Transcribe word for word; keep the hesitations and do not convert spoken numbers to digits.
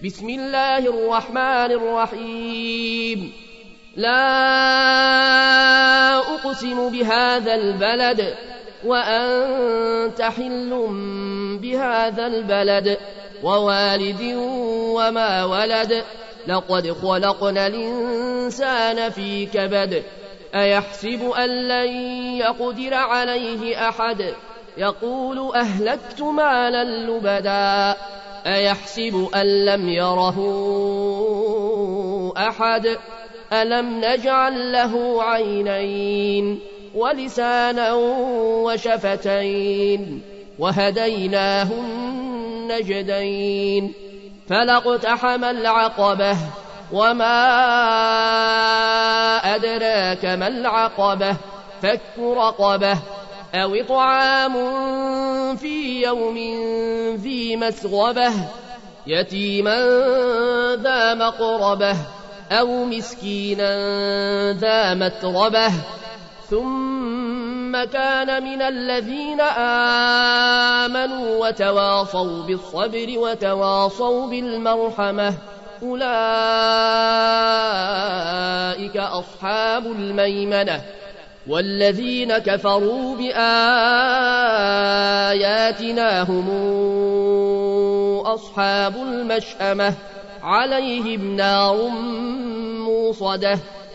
بسم الله الرحمن الرحيم. لا أقسم بهذا البلد وأنت حل بهذا البلد ووالد وما ولد لقد خلقنا الإنسان في كبد أيحسب أن لن يقدر عليه أحد يقول أهلكت مالا لبدا أيحسب أن لم يره أحد ألم نجعل له عينين ولسانا وشفتين وهديناه النجدين فلاقتحم العقبة وما أدراك ما العقبة فك رقبة أو إطعام في يوم ذي مسغبة يتيما ذا مقربة أو مسكينا ذا متربة ثم كان من الذين آمنوا وتواصوا بالصبر وتواصوا بالمرحمة أولئك أصحاب الميمنة والذين كفروا بآياتنا هم أصحاب المشأمة عليهم نار موصدة